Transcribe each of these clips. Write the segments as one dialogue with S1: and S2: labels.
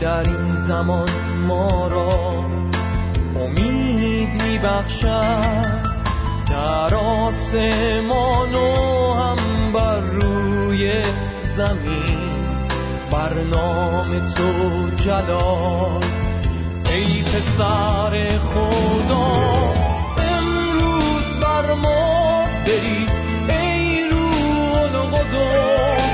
S1: در این زمان ما را امید می‌بخشد. در آسمان و هم بر روی زمین بر نام تو جلال. ای پسر خدا امروز بر ما بریز، ای روح القدس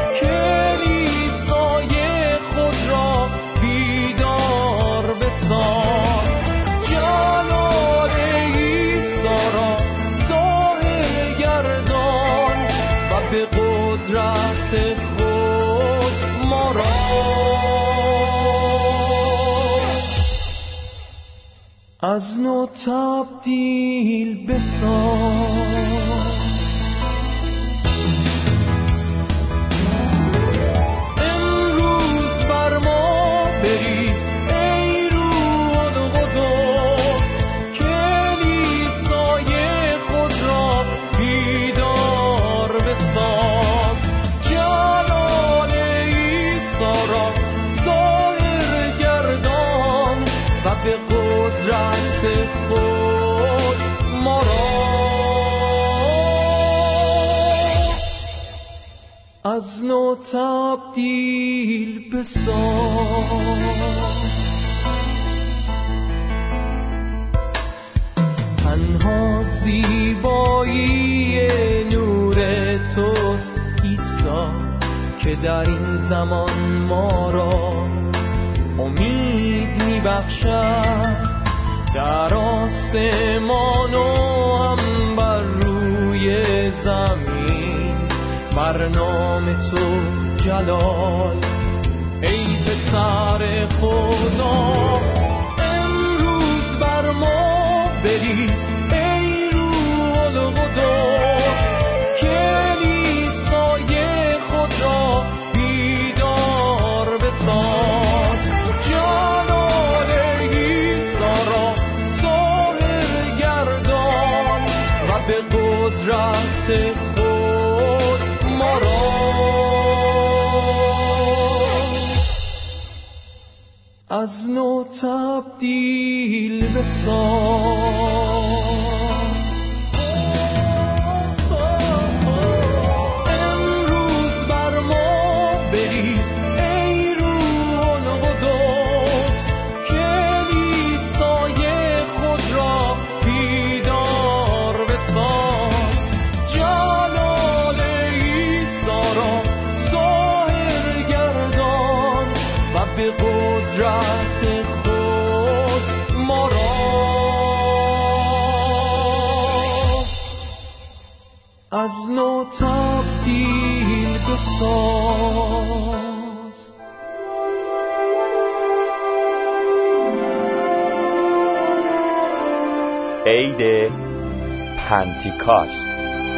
S1: کلیسای خود را بیدار بساز. جلال عیسی را ظاهر گردان و به قدرت خود ما را از نو تبدیل بساز. امروز بر ما بریز، ای روح القدس کلیسای خود را بیدار بساز. جلال عیسی را ظاهر گردان و به قدرت خود ما را از نو تبدیل بساز. تنها زیبایی نور توست عیسی که در این زمان ما را امید می‌بخشد. در آسمان و هم بر روی زمین بر نام تو جلال. ای پسر خدا امروز بر ما بریز، ای روح القدس کلیسای خود را بیدار بساز. جلال عیسی را ظاهر گردان و به قدرت خود ما را از نو تبدیل بساز. از نو تبدیل بساز.
S2: عید پنتیکاست.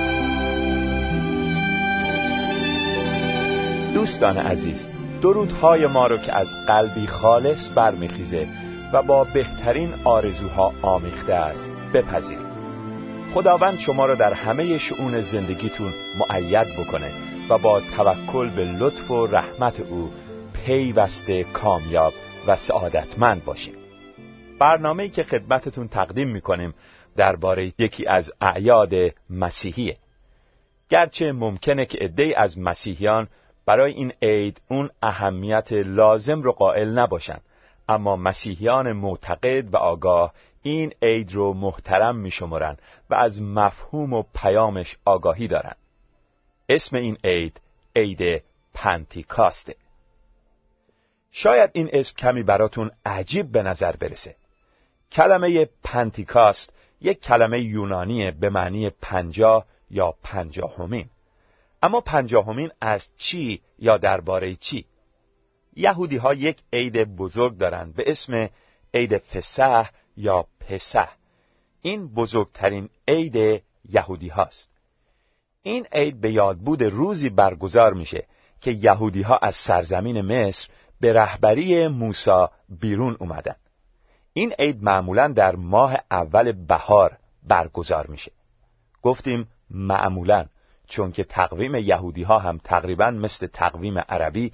S2: دوستان عزیز، درودهای ما رو که از قلبی خالص برمیخیزه و با بهترین آرزوها آمیخته است بپذیرید. خداوند شما را در همه شؤون زندگیتون مؤید بکنه و با توکل به لطف و رحمت او پیوسته کامیاب و سعادتمند باشیم. برنامه‌ای که خدمتتون تقدیم می‌کنیم درباره یکی از اعیاد مسیحیه. گرچه ممکنه که عده‌ای از مسیحیان برای این عید اون اهمیت لازم رو قائل نباشن، اما مسیحیان معتقد و آگاه این عید رو محترم می‌شمرن و از مفهوم و پیامش آگاهی دارن. اسم این عید عید پنتیکاسته. شاید این اسم کمی براتون عجیب به نظر برسه. کلمه پنتیکاست یک کلمه یونانیه به معنی 50 یا 50مین. اما 50مین از چی یا درباره چی؟ یهودی ها یک عید بزرگ دارن به اسم عید فسح یا پسح. این بزرگترین عید یهودی هاست. این عید به یادبود روزی برگزار میشه که یهودی ها از سرزمین مصر به رهبری موسی بیرون اومدن. این عید معمولاً در ماه اول بهار برگزار میشه. گفتیم معمولاً چون که تقویم یهودی ها هم تقریباً مثل تقویم عربی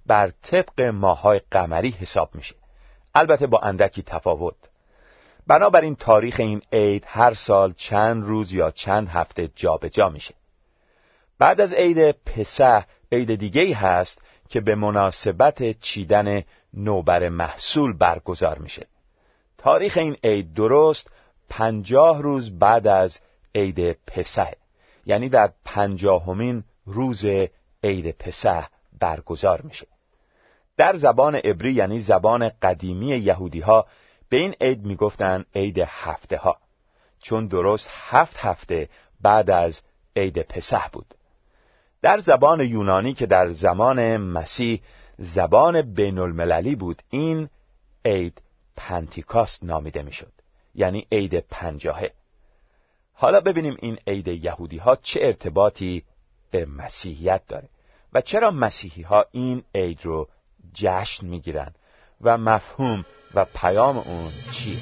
S2: بر طبق ماه‌های قمری حساب میشه، البته با اندکی تفاوت. بنابراین تاریخ این عید هر سال چند روز یا چند هفته جابجا میشه. بعد از عید پسح عید دیگه‌ای هست که به مناسبت چیدن نوبر محصول برگزار میشه. تاریخ این عید درست 50 روز بعد از عید پسح، یعنی در 50مین روز عید پسح برگزار میشه. در زبان عبری یعنی زبان قدیمی یهودی ها به این عید میگفتن عید هفته ها، چون درست 7 هفته بعد از عید پسح بود. در زبان یونانی که در زمان مسیح زبان بین المللی بود، این عید پنتیکاست نامیده میشد، یعنی عید پنجاهه. حالا ببینیم این عید یهودی ها چه ارتباطی به مسیحیت داره و چرا مسیحی ها این عید رو جشن میگیرن و مفهوم و پیام اون چیه؟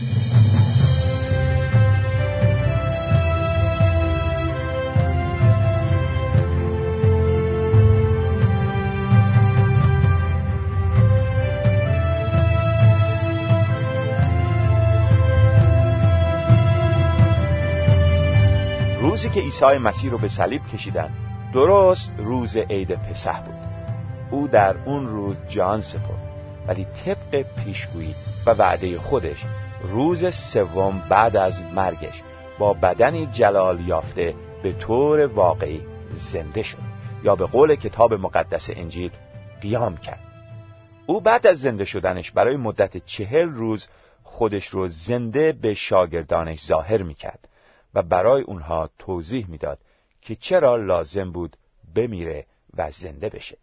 S2: روزی که عیسی مسیح رو به صلیب کشیدن درست روز عید پسح بود. او در اون روز جان سپرد، ولی طبق پیشگویی و وعده خودش روز سوم بعد از مرگش با بدنی جلال یافته به طور واقعی زنده شد، یا به قول کتاب مقدس انجیل قیام کرد. او بعد از زنده شدنش برای مدت 40 روز خودش رو زنده به شاگردانش ظاهر میکرد و برای اونها توضیح میداد که چرا لازم بود بمیره و زنده بشه.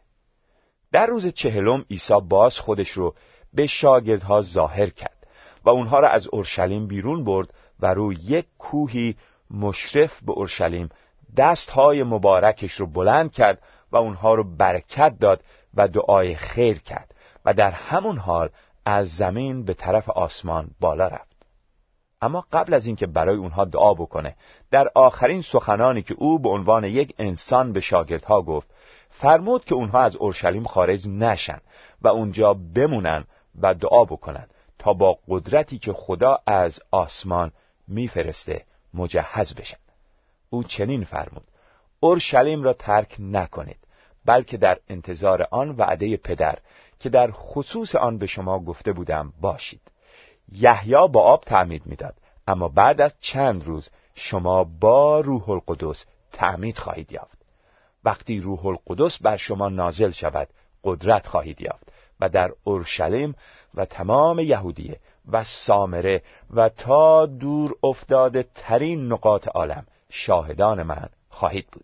S2: در روز 40 عیسی باز خودش رو به شاگردها ظاهر کرد و اونها را از اورشلیم بیرون برد و روی یک کوهی مشرف به اورشلیم دستهای مبارکش رو بلند کرد و اونها رو برکت داد و دعای خیر کرد و در همون حال از زمین به طرف آسمان بالا رفت. اما قبل از اینکه برای اونها دعا بکنه، در آخرین سخنانی که او به عنوان یک انسان به شاگردها گفت، فرمود که اونها از اورشلیم خارج نشن و اونجا بمونن و دعا بکنن تا با قدرتی که خدا از آسمان میفرسته مجهز بشن. او چنین فرمود: اورشلیم را ترک نکنید، بلکه در انتظار آن وعده پدر که در خصوص آن به شما گفته بودم باشید. یحیی با آب تعمید میداد، اما بعد از چند روز شما با روح القدس تعمید خواهید یافت. وقتی روح القدس بر شما نازل شود قدرت خواهید یافت و در اورشلیم و تمام یهودیه و سامره و تا دور افتاده ترین نقاط عالم شاهدان من خواهید بود.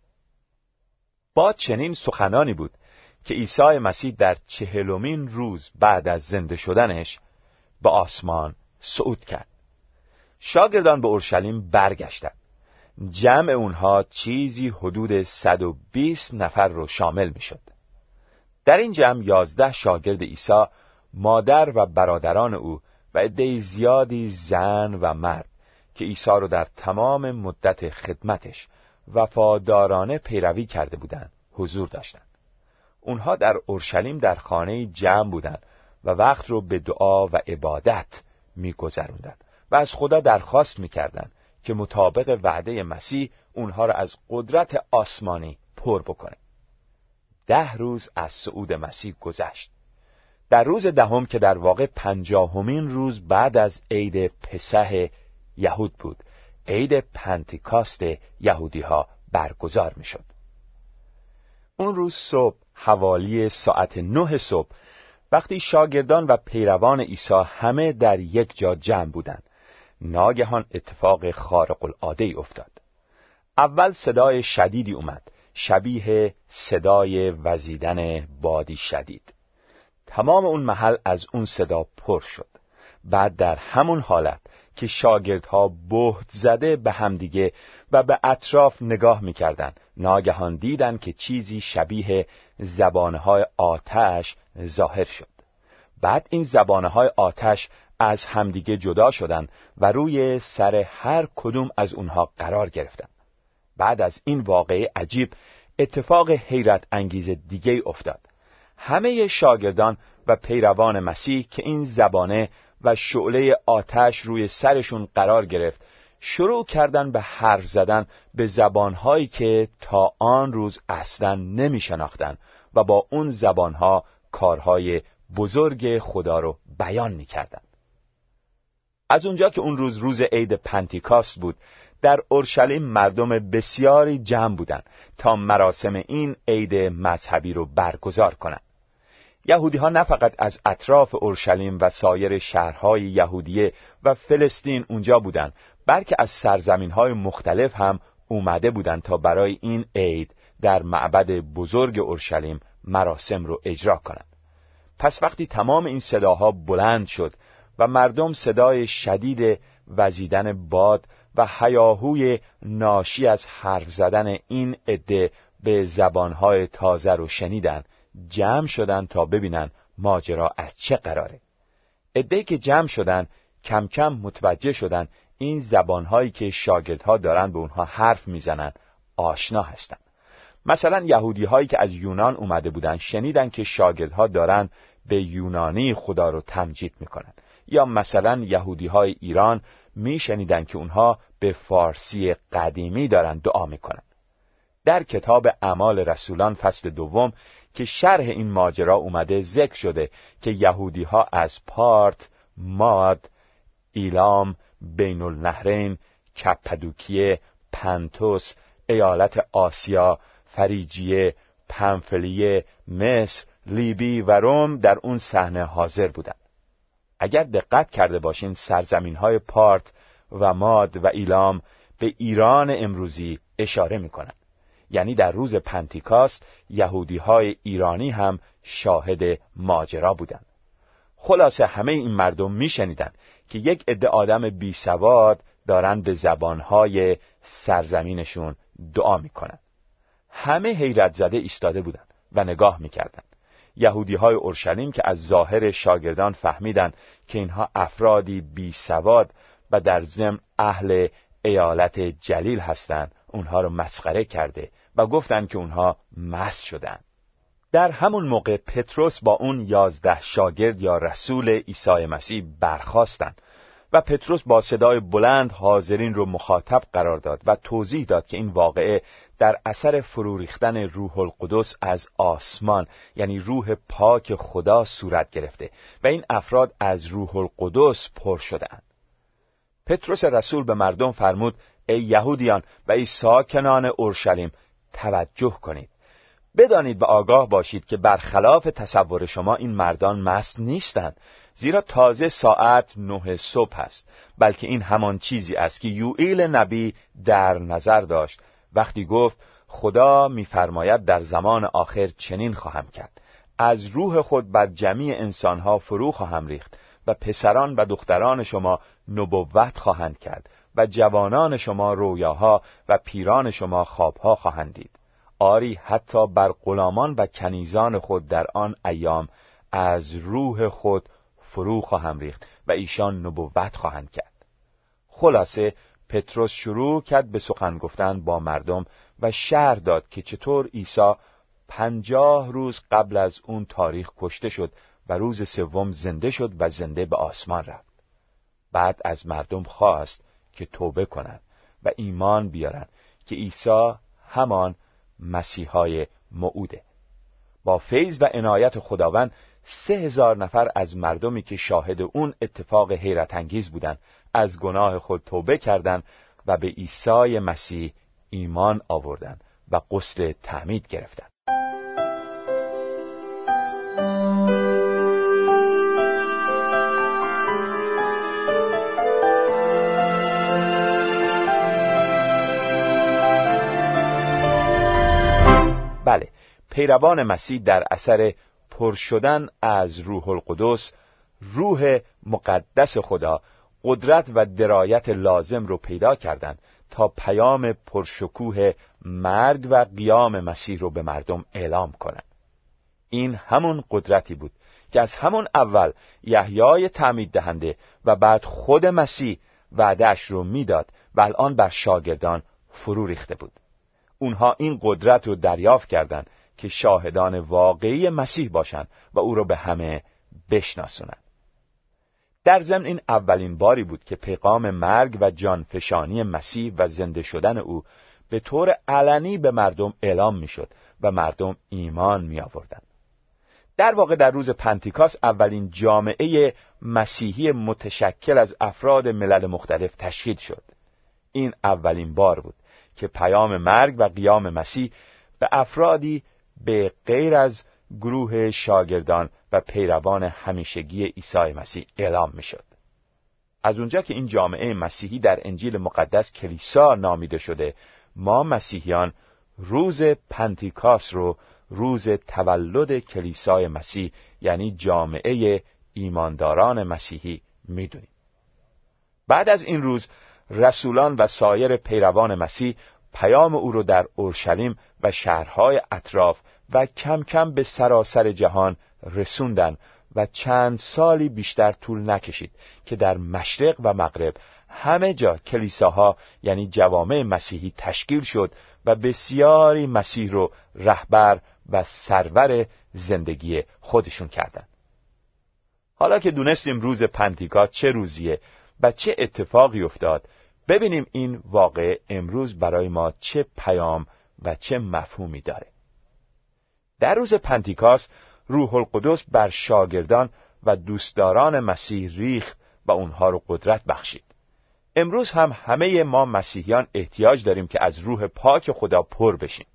S2: با چنین سخنانی بود که عیسی مسیح در 40مین روز بعد از زنده شدنش به آسمان صعود کرد. شاگردان به اورشلیم برگشتند. جمع اونها چیزی حدود 120 نفر رو شامل می شد. در این جمع 11 شاگرد عیسی، مادر و برادران او و عده زیادی زن و مرد که عیسی رو در تمام مدت خدمتش وفادارانه پیروی کرده بودند حضور داشتند. اونها در اورشلیم در خانه جمع بودند و وقت رو به دعا و عبادت می‌گذروندند و از خدا درخواست می‌کردند که مطابق وعده مسیح اونها را از قدرت آسمانی پر بکنه. 10 روز از صعود مسیح گذشت. در روز 10 که در واقع 50مین روز بعد از عید پسح یهود بود، عید پنتیکاست یهودی ها برگزار می شد. اون روز صبح حوالی ساعت 9 صبح وقتی شاگردان و پیروان عیسی همه در یک جا جمع بودند، ناگهان اتفاق خارق العاده ای افتاد. اول صدای شدیدی اومد، شبیه صدای وزیدن بادی شدید. تمام اون محل از اون صدا پر شد. بعد در همون حالت که شاگردها بهت زده به همدیگه و به اطراف نگاه می‌کردند، ناگهان دیدن که چیزی شبیه زبانه‌های آتش ظاهر شد. بعد این زبانه‌های آتش از همدیگه جدا شدند و روی سر هر کدوم از اونها قرار گرفتند. بعد از این واقعه عجیب اتفاق حیرت انگیز دیگه افتاد. همه شاگردان و پیروان مسیح که این زبانه و شعله آتش روی سرشون قرار گرفت، شروع کردن به حرف زدن به زبانهایی که تا آن روز اصلاً نمی شناختن و با اون زبانها کارهای بزرگ خدا رو بیان می کردن. از اونجا که اون روز عید پنتیکاست بود، در اورشلیم مردم بسیاری جمع بودند تا مراسم این عید مذهبی رو برگزار کنند. یهودی ها نه فقط از اطراف اورشلیم و سایر شهرهای یهودیه و فلسطین اونجا بودند، بلکه از سرزمین‌های مختلف هم اومده بودند تا برای این عید در معبد بزرگ اورشلیم مراسم رو اجرا کنند. پس وقتی تمام این صداها بلند شد و مردم صدای شدید وزیدن باد و هیاهوی ناشی از حرف زدن این عده به زبانهای تازه رو شنیدن، جمع شدن تا ببینن ماجرا از چه قراره. عده‌ای که جمع شدن کم کم متوجه شدن این زبانهایی که شاگردها دارن به اونها حرف میزنن آشنا هستن. مثلا یهودی هایی که از یونان اومده بودن شنیدن که شاگردها دارن به یونانی خدا رو تمجید میکنن، یا مثلا یهودی های ایران میشنیدن که اونها به فارسی قدیمی دارن دعا میکنن. در کتاب اعمال رسولان فصل 2 که شرح این ماجرا اومده ذکر شده که یهودی ها از پارت، ماد، ایلام، بین النهرین، کپادوکیه، پنتوس، ایالت آسیا، فریجیه، پنفلیه، مصر، لیبی و روم در اون صحنه حاضر بودند. اگر دقت کرده باشین سرزمین‌های پارت و ماد و ایلام به ایران امروزی اشاره می‌کنند. یعنی در روز پنتیکاست یهودی‌های ایرانی هم شاهد ماجرا بودند. خلاصه همه این مردم می‌شنیدند که یک عده آدم بیسواد دارن به زبان‌های سرزمینشون دعا می‌کنند. همه حیرت زده ایستاده بودند و نگاه می‌کردند. یهودی‌های اورشلیم که از ظاهر شاگردان فهمیدند که اینها افرادی بیسواد و در ضمن اهل ایالت جلیل هستند، اونها رو مسخره کرده و گفتند که اونها مست شدند. در همون موقع پتروس با اون 11 شاگرد یا رسول عیسی مسیح برخاستند و پتروس با صدای بلند حاضرین رو مخاطب قرار داد و توضیح داد که این واقعه در اثر فرو ریختن روح القدس از آسمان، یعنی روح پاک خدا صورت گرفته و این افراد از روح القدس پر شده‌اند. پتروس رسول به مردم فرمود: ای یهودیان و ای ساکنان اورشلیم، توجه کنید. بدانید و آگاه باشید که برخلاف تصور شما این مردان مست نیستند، زیرا تازه ساعت 9 صبح است، بلکه این همان چیزی است که یوئیل نبی در نظر داشت وقتی گفت: خدا می‌فرماید در زمان آخر چنین خواهم کرد، از روح خود بر جمیع انسانها فرو خواهم ریخت و پسران و دختران شما نبوت خواهند کرد و جوانان شما رویاها و پیران شما خوابها خواهند دید. آری حتی بر غلامان و کنیزان خود در آن ایام از روح خود فرو خواهم ریخت و ایشان نبوت خواهند کرد. خلاصه پتروس شروع کرد به سخن گفتن با مردم و شرح داد که چطور عیسی 50 روز قبل از اون تاریخ کشته شد و روز سوم زنده شد و زنده به آسمان رفت. بعد از مردم خواست که توبه کنند و ایمان بیارن که عیسی همان مسیحای موعوده. با فیض و عنایت خداوند 3000 نفر از مردمی که شاهد اون اتفاق حیرت انگیز بودند از گناه خود توبه کردند و به عیسی مسیح ایمان آوردند و غسل تعمید گرفتند. بله، پیروان مسیح در اثر پر شدن از روح القدس، روح مقدس خدا، قدرت و درایت لازم رو پیدا کردند تا پیام پرشکوه مرگ و قیام مسیح رو به مردم اعلام کنند. این همون قدرتی بود که از همون اول یحیای تعمید دهنده و بعد خود مسیح وعده‌اش رو میداد و الان بر شاگردان فرو ریخته بود. اونها این قدرت رو دریافت کردند که شاهدان واقعی مسیح باشند و او را به همه بشناسونند. در ضمن این اولین باری بود که پیغام مرگ و جانفشانی مسیح و زنده شدن او به طور علنی به مردم اعلام میشد و مردم ایمان می آوردند. در واقع در روز پنتیکاست اولین جامعه مسیحی متشکل از افراد ملل مختلف تشکیل شد. این اولین بار بود که پیام مرگ و قیام مسیح به افرادی به غیر از گروه شاگردان و پیروان همیشگی عیسی مسیح اعلام میشد. از اونجا که این جامعه مسیحی در انجیل مقدس کلیسا نامیده شده، ما مسیحیان روز پنتیکاست رو روز تولد کلیسای مسیح یعنی جامعه ایمانداران مسیحی میدونیم. بعد از این روز رسولان و سایر پیروان مسیح پیام او رو در اورشلیم و شهرهای اطراف و کم کم به سراسر جهان رسوندن و چند سالی بیشتر طول نکشید که در مشرق و مغرب همه جا کلیساها یعنی جوامع مسیحی تشکیل شد و بسیاری مسیح رو رهبر و سرور زندگی خودشون کردند. حالا که دونستیم روز پنتیکاست چه روزیه و چه اتفاقی افتاد، ببینیم این واقعه امروز برای ما چه پیام و چه مفهومی داره. در روز پنتیکاست روح القدس بر شاگردان و دوستداران مسیح ریخت و اونها رو قدرت بخشید. امروز هم همه ما مسیحیان احتیاج داریم که از روح پاک خدا پر بشیم.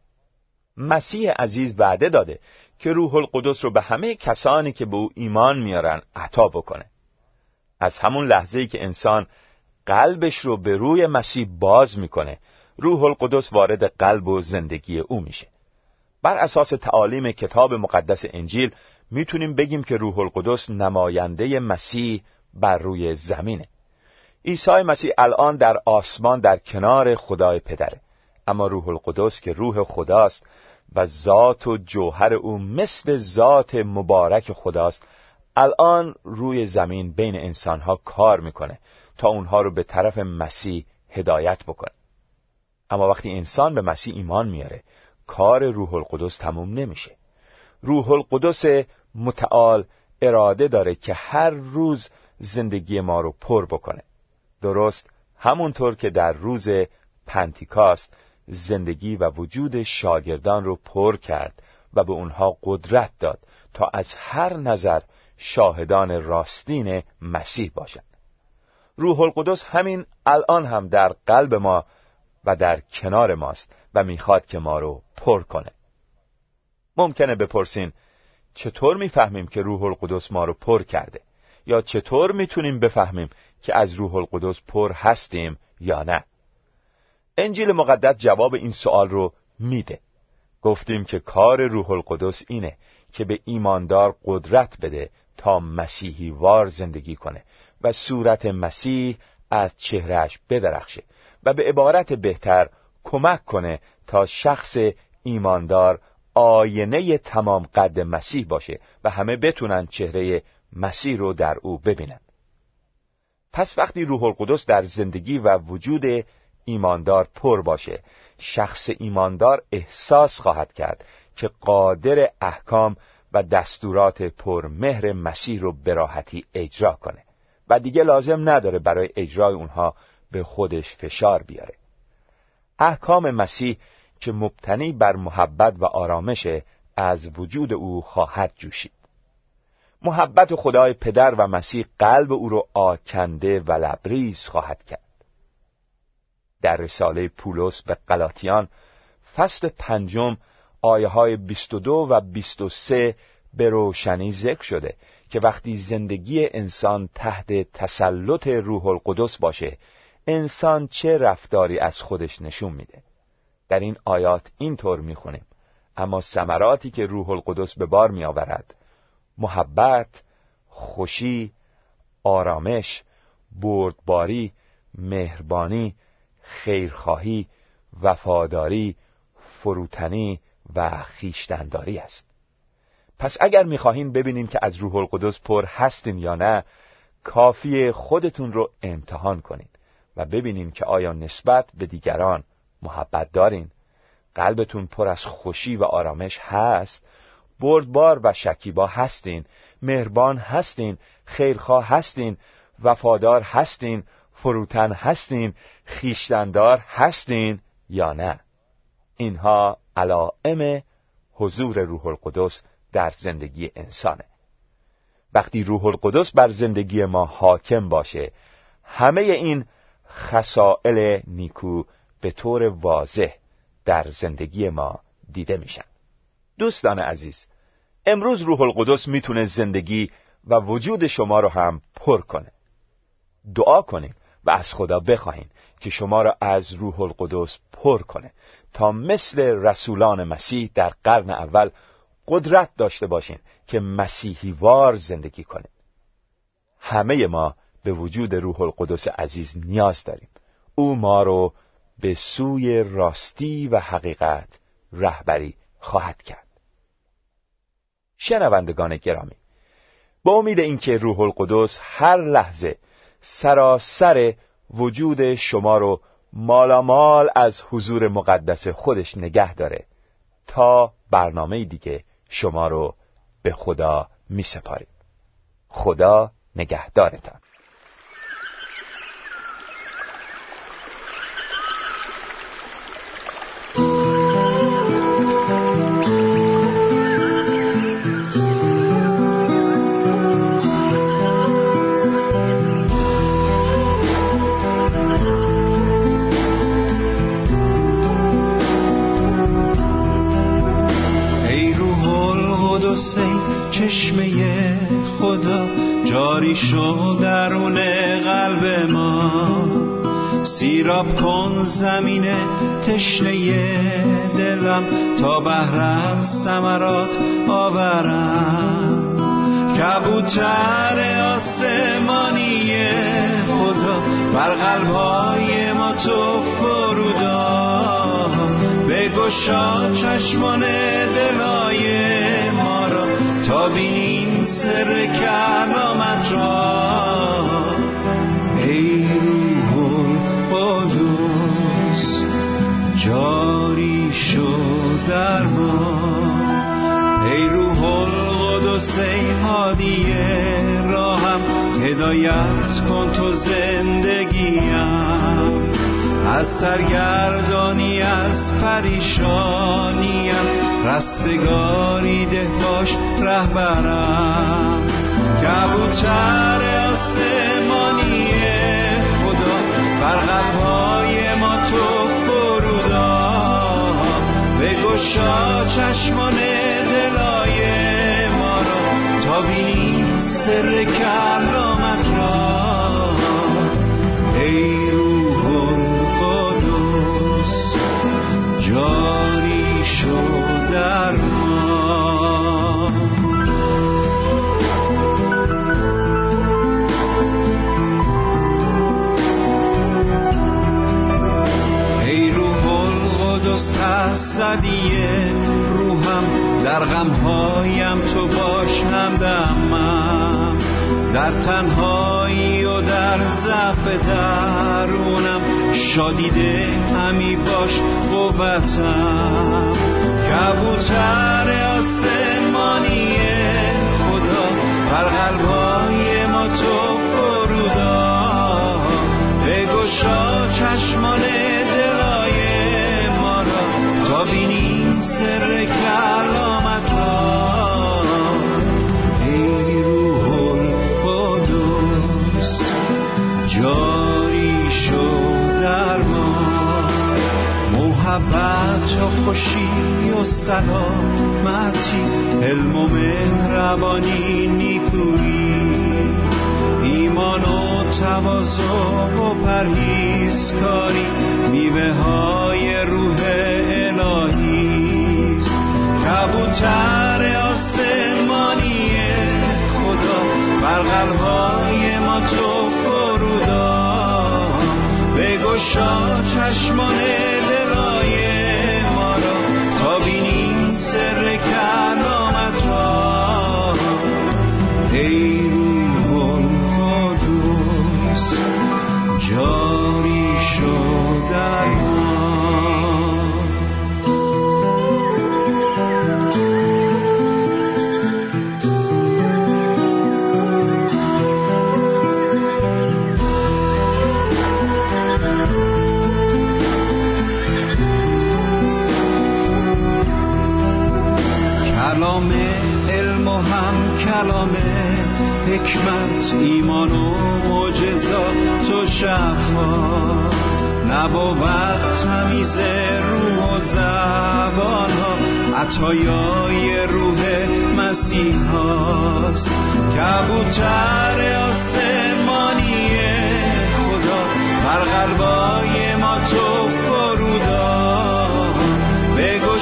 S2: مسیح عزیز وعده داده که روح القدس رو به همه کسانی که به او ایمان میارن عطا بکنه. از همون لحظه‌ای که انسان قلبش رو به روی مسیح باز میکنه، روح القدس وارد قلب و زندگی او میشه. بر اساس تعالیم کتاب مقدس انجیل میتونیم بگیم که روح القدس نماینده مسیح بر روی زمینه. عیسی مسیح الان در آسمان در کنار خدای پدره، اما روح القدس که روح خداست و ذات و جوهر او مثل ذات مبارک خداست، الان روی زمین بین انسانها کار میکنه تا اونها رو به طرف مسیح هدایت بکنه. اما وقتی انسان به مسیح ایمان میاره، کار روح القدس تموم نمیشه. روح القدس متعال اراده داره که هر روز زندگی ما رو پر بکنه. درست همونطور که در روز پنتیکاست زندگی و وجود شاگردان رو پر کرد و به اونها قدرت داد تا از هر نظر شاهدان راستین مسیح باشند. روح القدس همین الان هم در قلب ما و در کنار ماست و میخواد که ما رو پر کنه. ممکنه بپرسین چطور میفهمیم که روح القدس ما رو پر کرده؟ یا چطور میتونیم بفهمیم که از روح القدس پر هستیم یا نه؟ انجیل مقدس جواب این سوال رو میده. گفتیم که کار روح القدس اینه که به ایماندار قدرت بده تا مسیحی وار زندگی کنه و صورت مسیح از چهرهش بدرخشه و به عبارت بهتر کمک کنه تا شخص ایماندار آینه تمام قد مسیح باشه و همه بتونن چهره مسیح رو در او ببینن. پس وقتی روح القدس در زندگی و وجود ایماندار پر باشه، شخص ایماندار احساس خواهد کرد که قادر احکام و دستورات پرمهر مسیح رو به راحتی اجرا کنه و دیگه لازم نداره برای اجرای اونها به خودش فشار بیاره. احکام مسیح که مبتنی بر محبت و آرامش از وجود او خواهد جوشید. محبت خدای پدر و مسیح قلب او رو آکنده و لبریز خواهد کرد. در رساله پولس به غلاطیان فصل 5 آیه‌های 22 و 23 به روشنی ذکر شده که وقتی زندگی انسان تحت تسلط روح القدس باشه، انسان چه رفتاری از خودش نشون میده. در این آیات اینطور میخونیم: اما ثمراتی که روح القدس به بار میآورد محبت، خوشی، آرامش، بردباری، مهربانی، خیرخواهی، وفاداری، فروتنی و خویشتن‌داری است. پس اگر می‌خواهید ببینید که از روح القدس پر هستین یا نه، کافیه خودتون رو امتحان کنید و ببینید که آیا نسبت به دیگران محبت دارین، قلبتون پر از خوشی و آرامش هست، بردبار و شکیبا هستین، مهربان هستین، خیرخواه هستین، وفادار هستین، فروتن هستین، خویشتن‌دار هستین یا نه؟ اینها علائم حضور روح القدس در زندگی انسانه. وقتی روح القدس بر زندگی ما حاکم باشه، همه این خصائل نیکو به طور واضح در زندگی ما دیده میشن. دوستان عزیز، امروز روح القدس میتونه زندگی و وجود شما رو هم پر کنه. دعا کنید و از خدا بخواهید که شما را از روح القدس پر کنه تا مثل رسولان مسیح در قرن اول قدرت داشته باشین که مسیحی وار زندگی کنید. همه ما به وجود روح القدس عزیز نیاز داریم. او ما رو به سوی راستی و حقیقت رهبری خواهد کرد. شنوندگان گرامی، با امید اینکه روح القدس هر لحظه سراسر وجود شما رو مالامال از حضور مقدس خودش نگه داره، تا برنامه دیگه شما رو به خدا می سپاریم. خدا نگهدارتان.
S1: چشمه خدا جاری شو درون قلب ما، سیراب کن زمین تشنه دلم تا بهرت ثمرات آورم. کبوتر آسمانی خدا بر قلب‌های ما تو فرودا، بگشا چشمان دلای ما را تا بینیم سر کلامت را. ای روح القدس جاری شو در ما، ای روح القدس ای هادی راهم، هدایت کن تو زندگیم، از سرگردانی از پریشانیم رستگاری ده باش رهبرم. کبوتر آسمانی خدا بر قلب‌های ما تو فرودا، بگشا چشمان دلای ما را تا بینیم سر کلامت را. ای روح القدس جاری شو در ما. ای روح القدس تصدی روحم، در غمهایم تو باش همدمم، در تنهایی و در ضعف درونم شادیده همی باش قوتم. کبوتر آسمانی خدا بر قلب‌های ما تو فرودا، بگشا چشمان دلای ما را تا بینیم سر کلامت را. ای روح القدس جاری شو در ما، محبت و خوشی و سلامتی، علم و مهربانی نیکویی، ایمان و تواضع و پرهیزکاری، میوه های روح الهی است. کبوتر آسمانی خدا بر قلب‌های ما تو فرودا، بگشا چشمان دلای ما را تا بینیم سر کلامت را. ای روح القدس جاری شو در ما. کلام علم و هم کلام حکمت، ایمان و معجزات و شفا، نبوت تمیز روح و زبان ها، عطایای روح مسیح هاست. کبوتر آسمانی خدا بر قلبای ما تو فرودآ،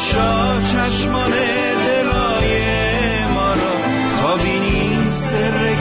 S1: بگشا چشمان دلای ما را تا بینیم سر